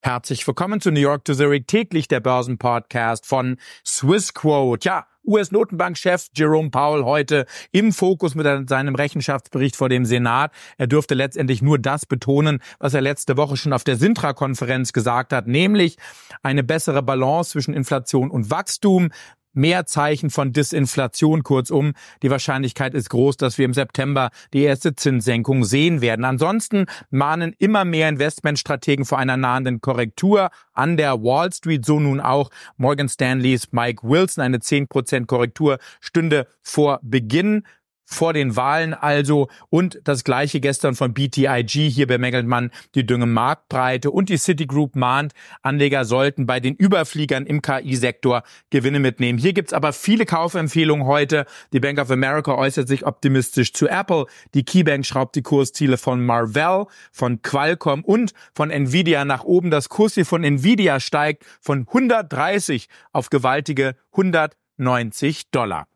Herzlich willkommen zu New York to Zurich, täglich der Börsenpodcast von Swissquote. Ja, US-Notenbankchef Jerome Powell heute im Fokus mit seinem Rechenschaftsbericht vor dem Senat. Er dürfte letztendlich nur das betonen, was er letzte Woche schon auf der Sintra-Konferenz gesagt hat, nämlich eine bessere Balance zwischen Inflation und Wachstum. Mehr Zeichen von Disinflation, kurzum. Die Wahrscheinlichkeit ist groß, dass wir im September die erste Zinssenkung sehen werden. Ansonsten mahnen immer mehr Investmentstrategen vor einer nahenden Korrektur an der Wall Street. So nun auch Morgan Stanleys Mike Wilson. Eine 10% Korrektur stünde vor Beginn. Vor den Wahlen also, und das gleiche gestern von BTIG, hier bemängelt man die dünne Marktbreite, und die Citigroup mahnt, Anleger sollten bei den Überfliegern im KI-Sektor Gewinne mitnehmen. Hier gibt's aber viele Kaufempfehlungen heute. Die Bank of America äußert sich optimistisch zu Apple, die KeyBank schraubt die Kursziele von Marvell, von Qualcomm und von Nvidia nach oben. Das Kursziel von Nvidia steigt von 130 auf gewaltige $190.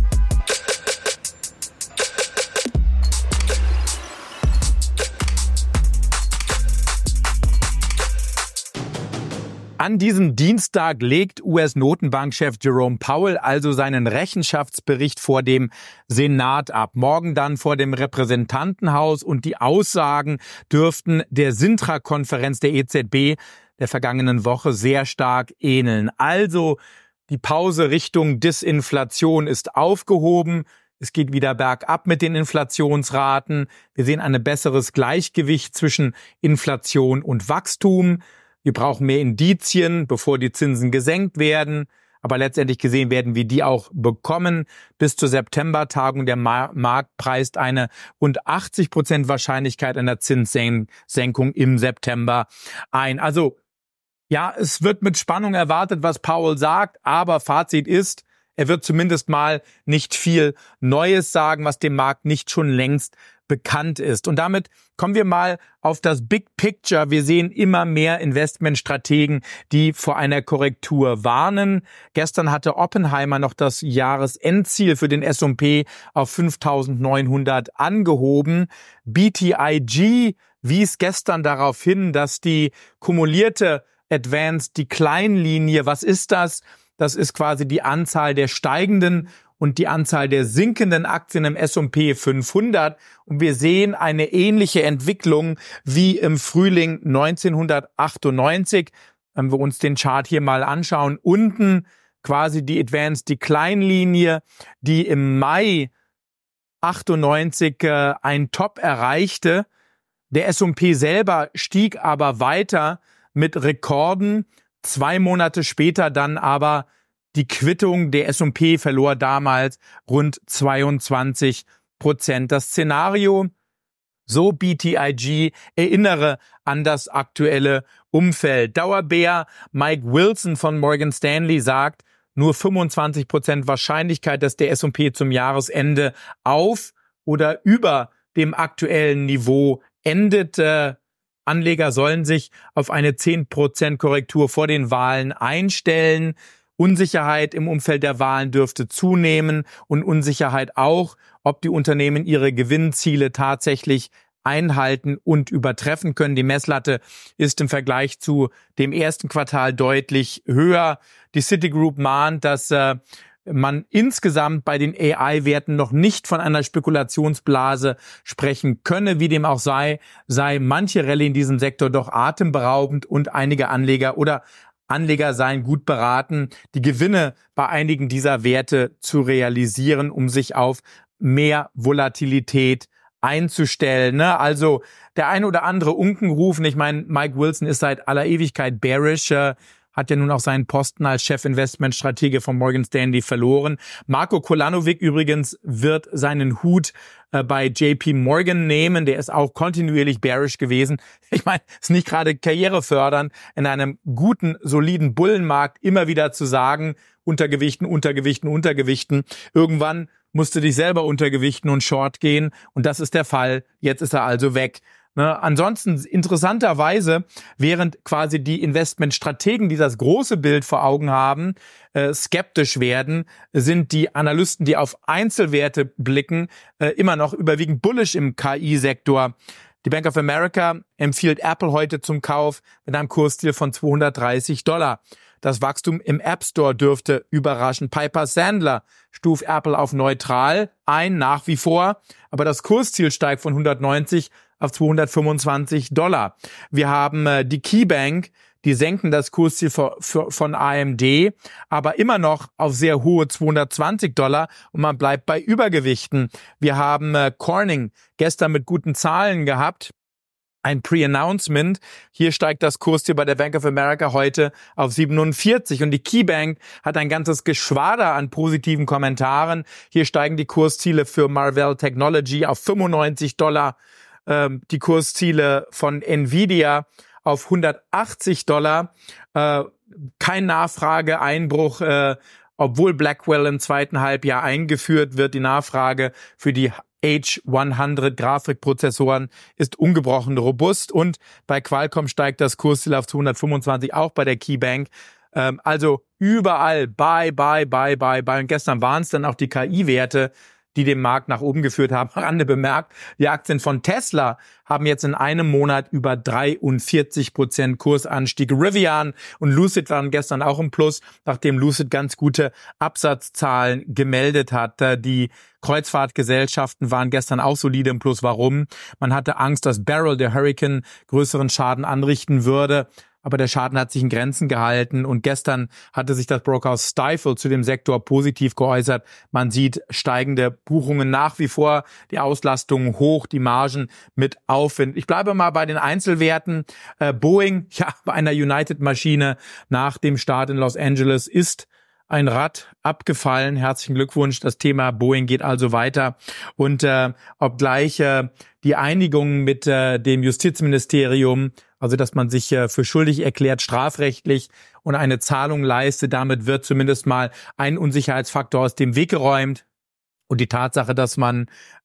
An diesem Dienstag legt US-Notenbankchef Jerome Powell also seinen Rechenschaftsbericht vor dem Senat ab. Morgen dann vor dem Repräsentantenhaus, und die Aussagen dürften der Sintra-Konferenz der EZB der vergangenen Woche sehr stark ähneln. Also die Pause Richtung Disinflation ist aufgehoben. Es geht wieder bergab mit den Inflationsraten. Wir sehen ein besseres Gleichgewicht zwischen Inflation und Wachstum. Wir brauchen mehr Indizien, bevor die Zinsen gesenkt werden. Aber letztendlich gesehen werden wir die auch bekommen. Bis zur September-Tagung der Markt preist eine rund 80% Wahrscheinlichkeit einer Zinssenkung im September ein. Also ja, es wird mit Spannung erwartet, was Powell sagt. Aber Fazit ist, er wird zumindest mal nicht viel Neues sagen, was dem Markt nicht schon längst bekannt ist. Und damit kommen wir mal auf das Big Picture. Wir sehen immer mehr Investmentstrategen, die vor einer Korrektur warnen. Gestern hatte Oppenheimer noch das Jahresendziel für den S&P auf 5.900 angehoben. BTIG wies gestern darauf hin, dass die kumulierte Advanced Decline Linie, was ist das? Das ist quasi die Anzahl der steigenden und die Anzahl der sinkenden Aktien im S&P 500. Und wir sehen eine ähnliche Entwicklung wie im Frühling 1998. Wenn wir uns den Chart hier mal anschauen, unten quasi die Advanced Decline Linie, die im Mai 98 ein Top erreichte. Der S&P selber stieg aber weiter mit Rekorden. 2 Monate später dann aber die Quittung. Der S&P verlor damals rund 22%. Das Szenario, so BTIG, erinnere an das aktuelle Umfeld. Dauerbär Mike Wilson von Morgan Stanley sagt, nur 25% Wahrscheinlichkeit, dass der S&P zum Jahresende auf oder über dem aktuellen Niveau endet. Anleger sollen sich auf eine 10% Korrektur vor den Wahlen einstellen. Unsicherheit im Umfeld der Wahlen dürfte zunehmen, und Unsicherheit auch, ob die Unternehmen ihre Gewinnziele tatsächlich einhalten und übertreffen können. Die Messlatte ist im Vergleich zu dem ersten Quartal deutlich höher. Die Citigroup mahnt, dass man insgesamt bei den AI-Werten noch nicht von einer Spekulationsblase sprechen könne. Wie dem auch sei manche Rallye in diesem Sektor doch atemberaubend, und einige Anleger seien gut beraten, die Gewinne bei einigen dieser Werte zu realisieren, um sich auf mehr Volatilität einzustellen. Also der eine oder andere Unkenrufen. Ich meine, Mike Wilson ist seit aller Ewigkeit bearish, hat ja nun auch seinen Posten als Chefinvestmentstratege von Morgan Stanley verloren. Marko Kolanovic übrigens wird seinen Hut bei JP Morgan nehmen. Der ist auch kontinuierlich bearish gewesen. Ich meine, es ist nicht gerade karrierefördernd, in einem guten, soliden Bullenmarkt immer wieder zu sagen, Untergewichten. Irgendwann musst du dich selber untergewichten und short gehen. Und das ist der Fall. Jetzt ist er also weg. Ansonsten interessanterweise, während quasi die Investmentstrategen, die das große Bild vor Augen haben, skeptisch werden, sind die Analysten, die auf Einzelwerte blicken, immer noch überwiegend bullish im KI-Sektor. Die Bank of America empfiehlt Apple heute zum Kauf mit einem Kursziel von $230. Das Wachstum im App Store dürfte überraschen. Piper Sandler stuft Apple auf neutral ein, nach wie vor, aber das Kursziel steigt von 190 auf $225. Wir haben die KeyBank, die senken das Kursziel von AMD, aber immer noch auf sehr hohe $220 und man bleibt bei Übergewichten. Wir haben Corning gestern mit guten Zahlen gehabt. Ein Pre-Announcement. Hier steigt das Kursziel bei der Bank of America heute auf 47 und die KeyBank hat ein ganzes Geschwader an positiven Kommentaren. Hier steigen die Kursziele für Marvell Technology auf $95, die Kursziele von Nvidia auf $180. Kein Nachfrageeinbruch, obwohl Blackwell im zweiten Halbjahr eingeführt wird. Die Nachfrage für die H100 Grafikprozessoren ist ungebrochen robust und bei Qualcomm steigt das Kursziel auf 225, auch bei der KeyBank. Also überall buy. Und gestern waren es dann auch die KI-Werte, die den Markt nach oben geführt haben. Rande bemerkt, die Aktien von Tesla haben jetzt in einem Monat über 43% Kursanstieg. Rivian und Lucid waren gestern auch im Plus, nachdem Lucid ganz gute Absatzzahlen gemeldet hat. Die Kreuzfahrtgesellschaften waren gestern auch solide im Plus. Warum? Man hatte Angst, dass Beryl, der Hurricane, größeren Schaden anrichten würde. Aber der Schaden hat sich in Grenzen gehalten und gestern hatte sich das Brokerhaus Stifel zu dem Sektor positiv geäußert. Man sieht steigende Buchungen nach wie vor, die Auslastung hoch, die Margen mit Aufwind. Ich bleibe mal bei den Einzelwerten. Boeing, ja, bei einer United-Maschine nach dem Start in Los Angeles ist ein Rad abgefallen. Herzlichen Glückwunsch. Das Thema Boeing geht also weiter. Und obgleich die Einigung mit dem Justizministerium, also dass man sich für schuldig erklärt, strafrechtlich und eine Zahlung leistet, damit wird zumindest mal ein Unsicherheitsfaktor aus dem Weg geräumt. Und die Tatsache, dass man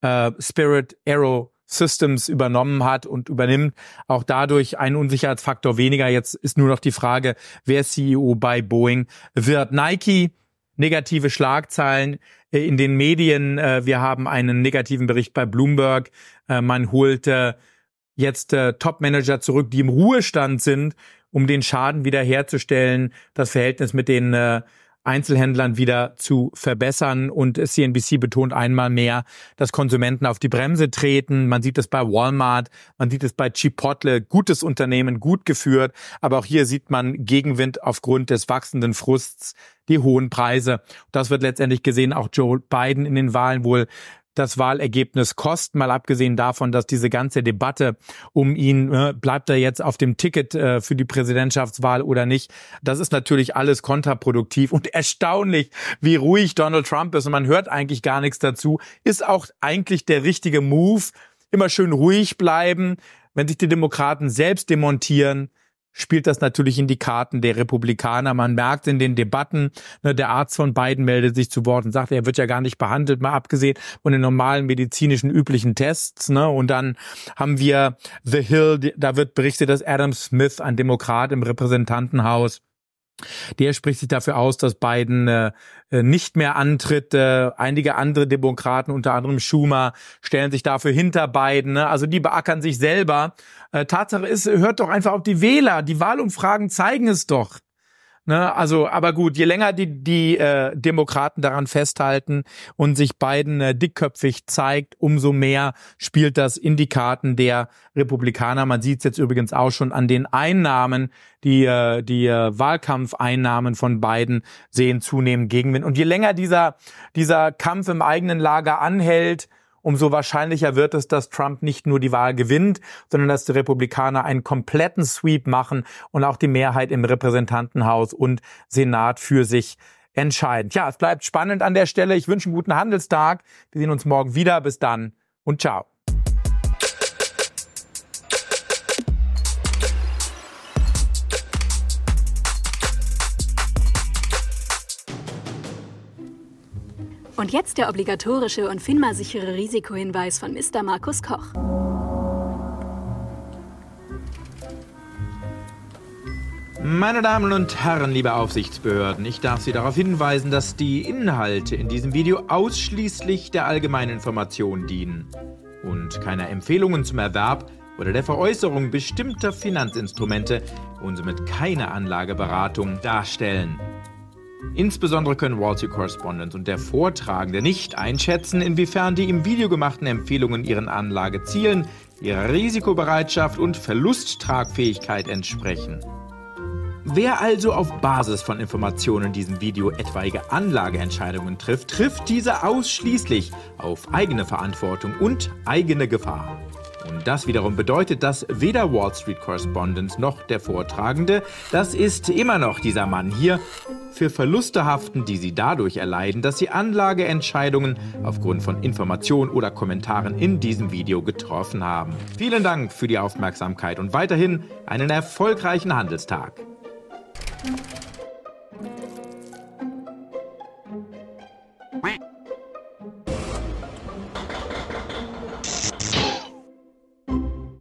Spirit Aero Systems übernommen hat und übernimmt, auch dadurch ein Unsicherheitsfaktor weniger. Jetzt ist nur noch die Frage, wer CEO bei Boeing wird. Nike, negative Schlagzeilen in den Medien. Wir haben einen negativen Bericht bei Bloomberg. Man holt jetzt Top-Manager zurück, die im Ruhestand sind, um den Schaden wiederherzustellen, das Verhältnis mit den Einzelhändlern wieder zu verbessern. Und CNBC betont einmal mehr, dass Konsumenten auf die Bremse treten. Man sieht es bei Walmart, man sieht es bei Chipotle, gutes Unternehmen, gut geführt. Aber auch hier sieht man Gegenwind aufgrund des wachsenden Frusts, die hohen Preise. Das wird letztendlich gesehen auch Joe Biden in den Wahlen wohl das Wahlergebnis kosten, mal abgesehen davon, dass diese ganze Debatte um ihn, bleibt er jetzt auf dem Ticket für die Präsidentschaftswahl oder nicht, das ist natürlich alles kontraproduktiv und erstaunlich, wie ruhig Donald Trump ist und man hört eigentlich gar nichts dazu, ist auch eigentlich der richtige Move, immer schön ruhig bleiben, wenn sich die Demokraten selbst demontieren, spielt das natürlich in die Karten der Republikaner. Man merkt in den Debatten, der Arzt von Biden meldet sich zu Wort und sagt, er wird ja gar nicht behandelt, mal abgesehen von den normalen medizinischen üblichen Tests. Und dann haben wir The Hill, da wird berichtet, dass Adam Smith, ein Demokrat im Repräsentantenhaus, der spricht sich dafür aus, dass Biden nicht mehr antritt. Einige andere Demokraten, unter anderem Schumer, stellen sich dafür hinter Biden. Also die beackern sich selber. Tatsache ist, hört doch einfach auf die Wähler. Die Wahlumfragen zeigen es doch. Also, aber gut, je länger die Demokraten daran festhalten und sich Biden dickköpfig zeigt, umso mehr spielt das in die Karten der Republikaner. Man sieht es jetzt übrigens auch schon an den Einnahmen. Die Wahlkampfeinnahmen von Biden sehen zunehmend Gegenwind. Und je länger dieser Kampf im eigenen Lager anhält, umso wahrscheinlicher wird es, dass Trump nicht nur die Wahl gewinnt, sondern dass die Republikaner einen kompletten Sweep machen und auch die Mehrheit im Repräsentantenhaus und Senat für sich entscheiden. Ja, es bleibt spannend an der Stelle. Ich wünsche einen guten Handelstag. Wir sehen uns morgen wieder. Bis dann und ciao. Und jetzt der obligatorische und FINMA-sichere Risikohinweis von Mr. Markus Koch. Meine Damen und Herren, liebe Aufsichtsbehörden, ich darf Sie darauf hinweisen, dass die Inhalte in diesem Video ausschließlich der allgemeinen Information dienen und keiner Empfehlungen zum Erwerb oder der Veräußerung bestimmter Finanzinstrumente und somit keine Anlageberatung darstellen. Insbesondere können Wall Street Correspondent und der Vortragende nicht einschätzen, inwiefern die im Video gemachten Empfehlungen ihren Anlagezielen, ihrer Risikobereitschaft und Verlusttragfähigkeit entsprechen. Wer also auf Basis von Informationen in diesem Video etwaige Anlageentscheidungen trifft, trifft diese ausschließlich auf eigene Verantwortung und eigene Gefahr. Und das wiederum bedeutet, dass weder Wall Street Correspondent noch der Vortragende, das ist immer noch dieser Mann hier, für Verluste haften, die sie dadurch erleiden, dass sie Anlageentscheidungen aufgrund von Informationen oder Kommentaren in diesem Video getroffen haben. Vielen Dank für die Aufmerksamkeit und weiterhin einen erfolgreichen Handelstag.